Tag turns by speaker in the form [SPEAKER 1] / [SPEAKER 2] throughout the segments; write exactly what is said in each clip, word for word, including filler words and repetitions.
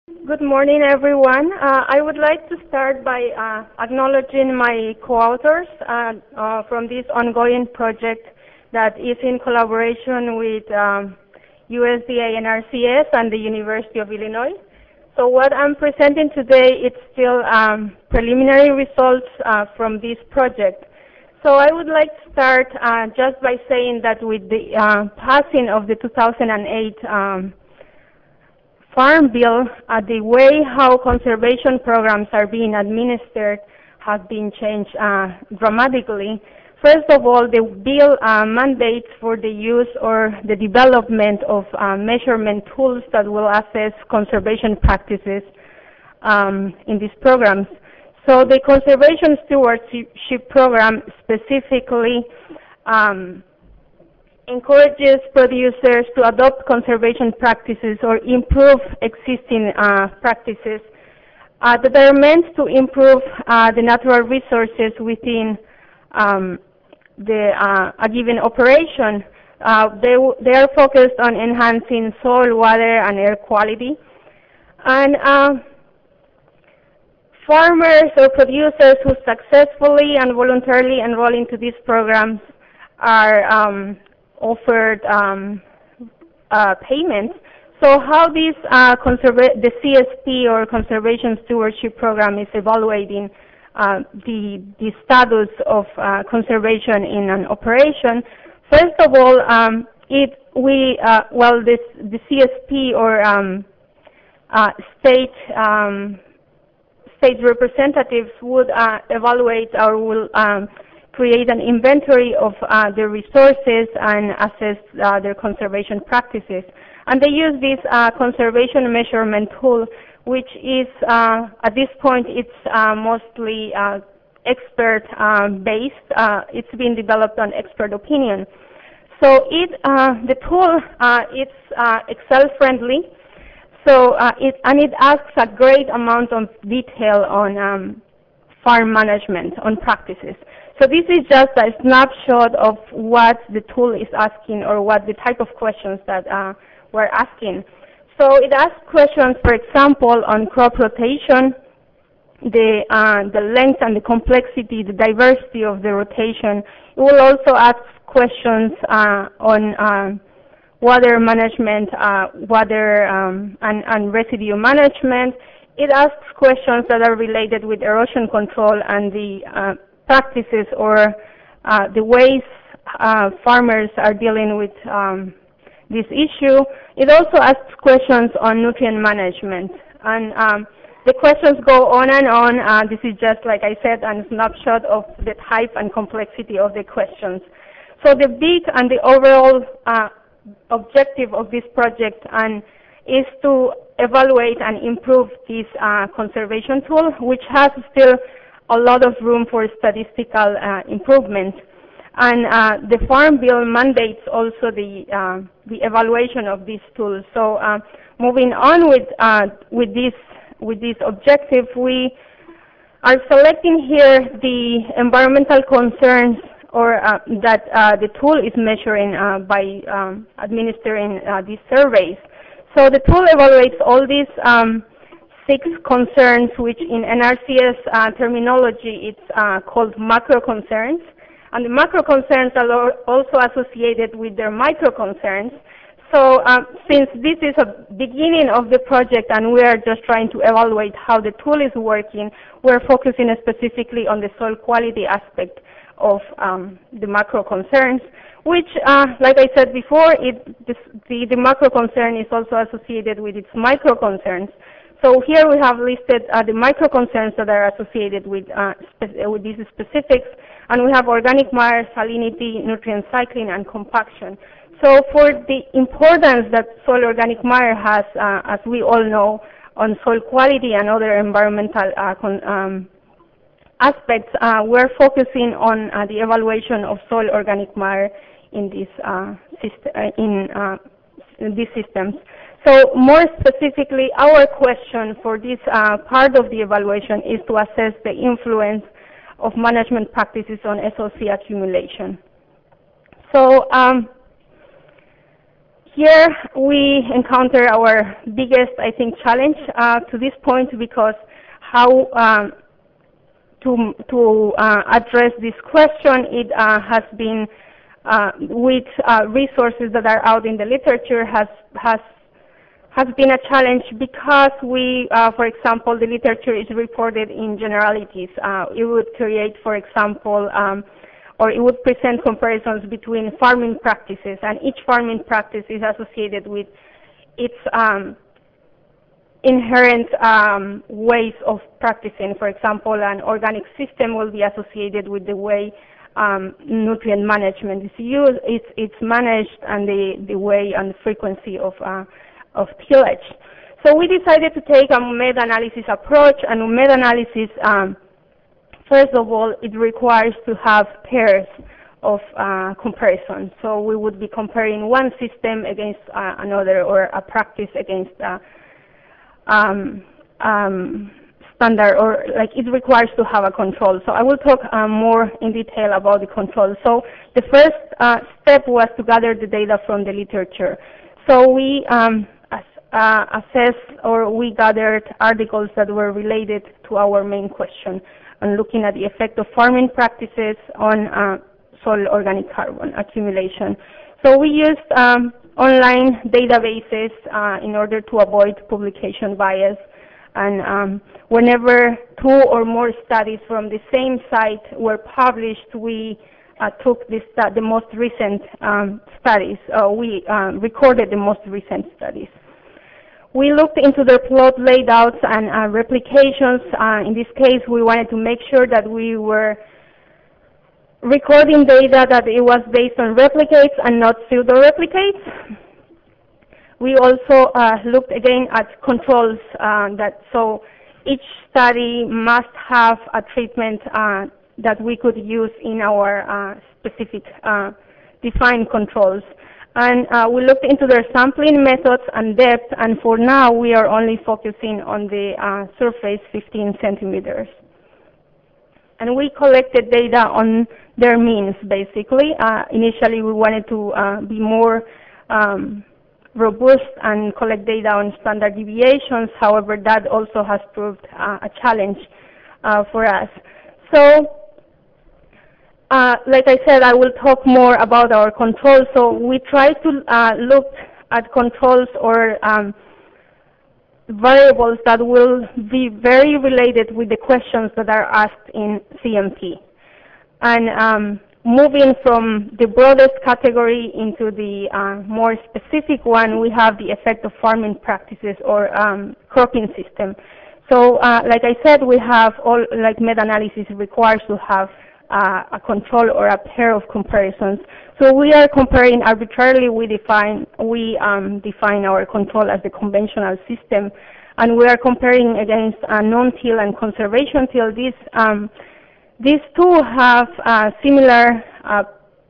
[SPEAKER 1] Good morning, everyone. Uh, I would like to start by uh, acknowledging my co-authors uh, uh, from this ongoing project that is in collaboration with um, U S D A N R C S and the University of Illinois. So what I'm presenting today is still um, preliminary results uh, from this project. So I would like to start uh, just by saying that with the uh, passing of the two thousand eight um, Farm Bill, uh, the way how conservation programs are being administered has been changed uh, dramatically. First of all, the bill uh, mandates for the use or the development of uh, measurement tools that will assess conservation practices um, in these programs. So the Conservation Stewardship Program specifically um, encourages producers to adopt conservation practices or improve existing uh, practices uh, that are meant to improve uh, the natural resources within um, the, uh, a given operation. Uh, they, they are focused on enhancing soil, water, and air quality. And uh, farmers or producers who successfully and voluntarily enroll into these programs are um, offered um, uh, payments. So how this uh, the C S P or Conservation Stewardship Program is evaluating uh, the the status of uh, conservation in an operation. First of all, um, it we uh, well this the C S P or um, uh, state um, state representatives would uh, evaluate or will um, create an inventory of uh, their resources and assess uh, their conservation practices. And they use this uh, conservation measurement tool, which is, uh, at this point, it's uh, mostly uh, expert-based. Uh, uh, it's been developed on expert opinion. So it, uh, the tool, uh, it's uh, Excel-friendly, so uh, it, and it asks a great amount of detail on um, farm management, on practices. So this is just a snapshot of what the tool is asking or what the type of questions that uh, we're asking. So it asks questions, for example, on crop rotation, the, uh, the length and the complexity, the diversity of the rotation. It will also ask questions uh, on uh, water management, uh, water um, and, and residue management. It asks questions that are related with erosion control and the uh, practices or uh, the ways uh, farmers are dealing with um, this issue. It also asks questions on nutrient management. And um, the questions go on and on. Uh, this is just, like I said, a snapshot of the type and complexity of the questions. So the big and the overall uh, objective of this project and is to evaluate and improve this uh, conservation tool, which has still a lot of room for statistical uh, improvement. And uh, the Farm Bill mandates also the, uh, the evaluation of these tools. So uh, moving on with, uh, with, this, with this objective, we are selecting here the environmental concerns or uh, that uh, the tool is measuring uh, by um, administering uh, these surveys. So the tool evaluates all these um, six concerns, which in N R C S uh, terminology it's uh, called macro concerns. And the macro concerns are also associated with their micro concerns. So um, since this is a beginning of the project and we are just trying to evaluate how the tool is working, we're focusing specifically on the soil quality aspect of um, the macro concerns, which, uh, like I said before, it, this, the, the macro concern is also associated with its micro concerns. So here we have listed uh, the micro concerns that are associated with, uh, with these specifics, and we have organic matter, salinity, nutrient cycling, and compaction. So for the importance that soil organic matter has, uh, as we all know, on soil quality and other environmental uh, con um, aspects, uh, we're focusing on uh, the evaluation of soil organic matter in these uh, system, uh, in, uh, in these systems. So more specifically, our question for this uh, part of the evaluation is to assess the influence of management practices on S O C accumulation. So um, here we encounter our biggest, I think, challenge uh, to this point, because how um, to, to uh, address this question, it uh, has been uh, with uh, resources that are out in the literature has, has, has been a challenge, because we, uh, for example, the literature is reported in generalities. Uh, it would create, for example, um, or it would present comparisons between farming practices, and each farming practice is associated with its um, inherent um, ways of practicing. For example, an organic system will be associated with the way um, nutrient management is used, it's, it's managed, and the, the way and the frequency of, uh, of tillage. So we decided to take a meta-analysis approach, and meta-analysis, um, first of all, it requires to have pairs of uh, comparison. So we would be comparing one system against uh, another, or a practice against uh, um, um, standard, or like it requires to have a control. So I will talk uh, more in detail about the control. So the first uh, step was to gather the data from the literature. So we um, as, uh, assessed, or we gathered articles that were related to our main question, and looking at the effect of farming practices on uh, soil organic carbon accumulation. So we used um, online databases uh, in order to avoid publication bias. And um, whenever two or more studies from the same site were published, we uh, took this, uh, the most recent um, studies. Uh, we uh, recorded the most recent studies. We looked into their plot layouts and uh, replications. Uh, in this case, we wanted to make sure that we were recording data that it was based on replicates and not pseudo-replicates. We also uh, looked again at controls. Uh, that so each study must have a treatment uh, that we could use in our uh, specific uh, defined controls. And uh, we looked into their sampling methods and depth, and for now we are only focusing on the uh, surface fifteen centimeters. And we collected data on their means, basically. Uh, initially we wanted to uh, be more um, robust and collect data on standard deviations. However, that also has proved uh, a challenge uh, for us. So, Uh, like I said, I will talk more about our controls. So we try to uh, look at controls or um, variables that will be very related with the questions that are asked in C M P. And um, moving from the broadest category into the uh, more specific one, we have the effect of farming practices or um, cropping system. So uh, like I said, we have all, like meta-analysis requires to have Uh, a control or a pair of comparisons. So we are comparing arbitrarily. We define we um, define our control as the conventional system, and we are comparing against a non-till and conservation till. These um, these two have uh, similar uh,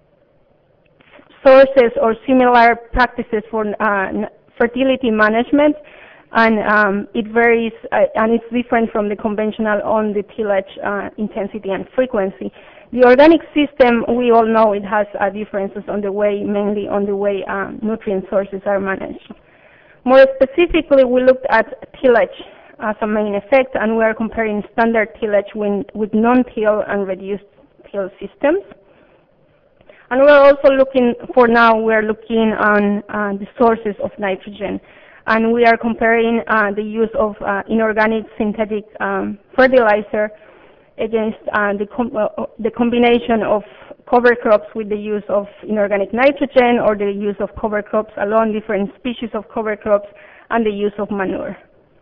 [SPEAKER 1] sources or similar practices for uh, fertility management, and um, it varies uh, and it's different from the conventional on the tillage uh, intensity and frequency. The organic system, we all know it has uh, differences on the way, mainly on the way um, nutrient sources are managed. More specifically, we looked at tillage as a main effect, and we are comparing standard tillage with, with non-till and reduced till systems. And we're also looking, for now, we're looking on uh, the sources of nitrogen. And we are comparing uh, the use of uh, inorganic synthetic um, fertilizer against uh, the, com uh, the combination of cover crops with the use of inorganic nitrogen, or the use of cover crops along different species of cover crops, and the use of manure.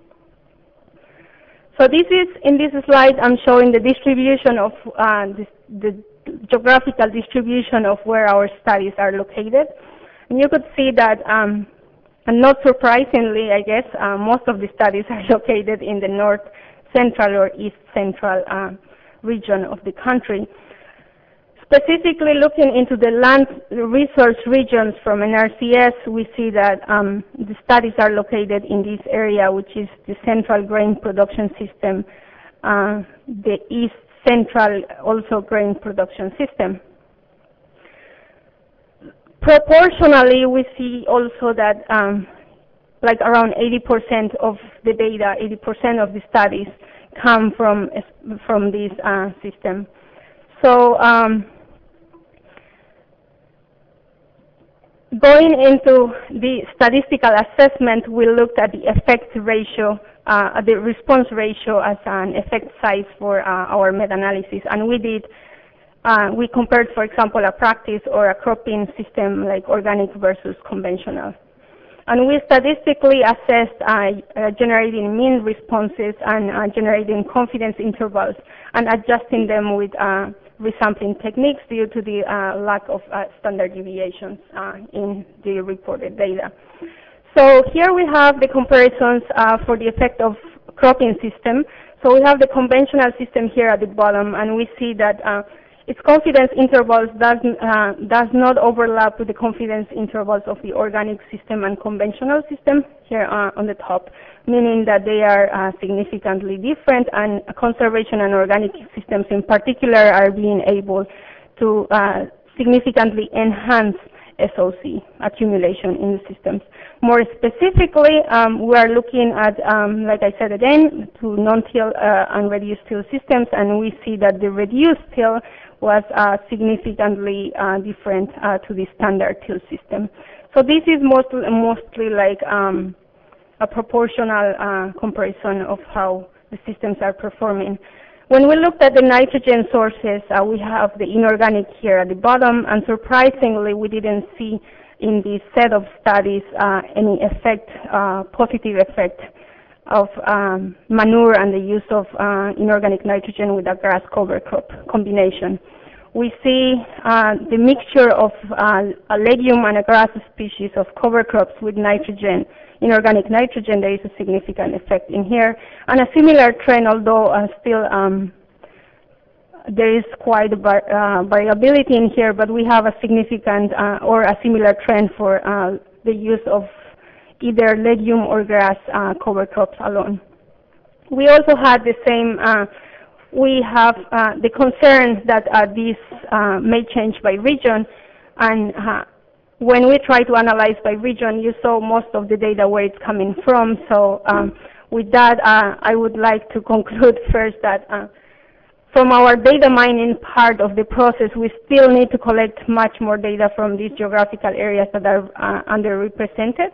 [SPEAKER 1] So this is, in this slide, I'm showing the distribution of uh, this, the geographical distribution of where our studies are located. And you could see that um, and not surprisingly, I guess, uh, most of the studies are located in the north central or east central uh, region of the country. Specifically looking into the land resource regions from N R C S, we see that um, the studies are located in this area, which is the central grain production system, uh, the east central also grain production system. Proportionally, we see also that um, like around eighty percent of the data, eighty percent of the studies come from from this uh, system. So um, going into the statistical assessment, we looked at the effect ratio, uh, the response ratio as an effect size for uh, our meta-analysis, and we did. Uh, we compared, for example, a practice or a cropping system like organic versus conventional. And we statistically assessed uh, uh, generating mean responses and uh, generating confidence intervals and adjusting them with uh, resampling techniques due to the uh, lack of uh, standard deviations uh, in the reported data. So here we have the comparisons uh, for the effect of cropping system. So we have the conventional system here at the bottom, and we see that uh, its confidence intervals does, uh, does not overlap with the confidence intervals of the organic system and conventional system here uh, on the top, meaning that they are uh, significantly different, and conservation and organic systems in particular are being able to uh, significantly enhance S O C accumulation in the systems. More specifically, um, we are looking at, um, like I said again, to non-till uh, and reduced till systems, and we see that the reduced till was uh, significantly uh, different uh, to the standard till system. So this is mostly, mostly like um, a proportional uh, comparison of how the systems are performing. When we looked at the nitrogen sources, uh, we have the inorganic here at the bottom, and surprisingly, we didn't see in this set of studies uh, any effect, uh, positive effect of um, manure and the use of uh, inorganic nitrogen with a grass cover crop combination. We see uh, the mixture of uh, a legume and a grass species of cover crops with nitrogen, inorganic nitrogen. There is a significant effect in here, and a similar trend, although uh, still um, there is quite a var uh, variability in here, but we have a significant uh, or a similar trend for uh, the use of either legume or grass uh, cover crops alone. We also had the same, uh, we have uh, the concern that uh, this uh, may change by region, and uh, when we try to analyze by region, you saw most of the data where it's coming from. So um, with that, uh, I would like to conclude first that uh, from our data mining part of the process, we still need to collect much more data from these geographical areas that are uh, underrepresented.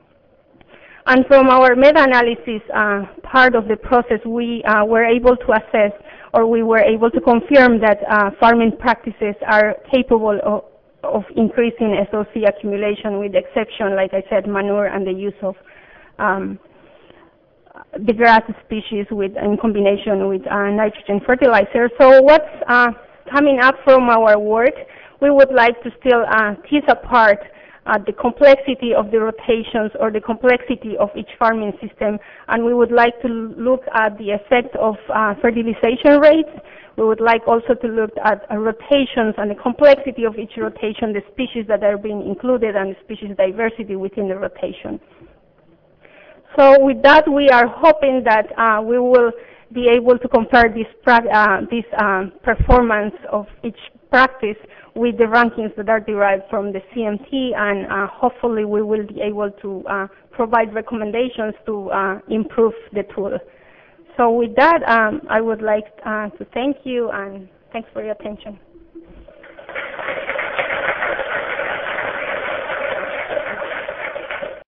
[SPEAKER 1] And from our meta-analysis uh, part of the process, we uh, were able to assess, or we were able to confirm that uh, farming practices are capable of, of increasing S O C accumulation, with the exception, like I said, manure and the use of um, the grass species with, in combination with uh, nitrogen fertilizer. So what's uh, coming up from our work, we would like to still uh, tease apart Uh, the complexity of the rotations or the complexity of each farming system, and we would like to look at the effect of uh, fertilization rates. We would like also to look at uh, rotations and the complexity of each rotation, the species that are being included, and the species diversity within the rotation. So with that, we are hoping that uh, we will be able to compare this, uh, this uh, performance of each practice with the rankings that are derived from the C M T, and uh, hopefully we will be able to uh, provide recommendations to uh, improve the tool. So with that, um, I would like uh, to thank you, and thanks for your attention.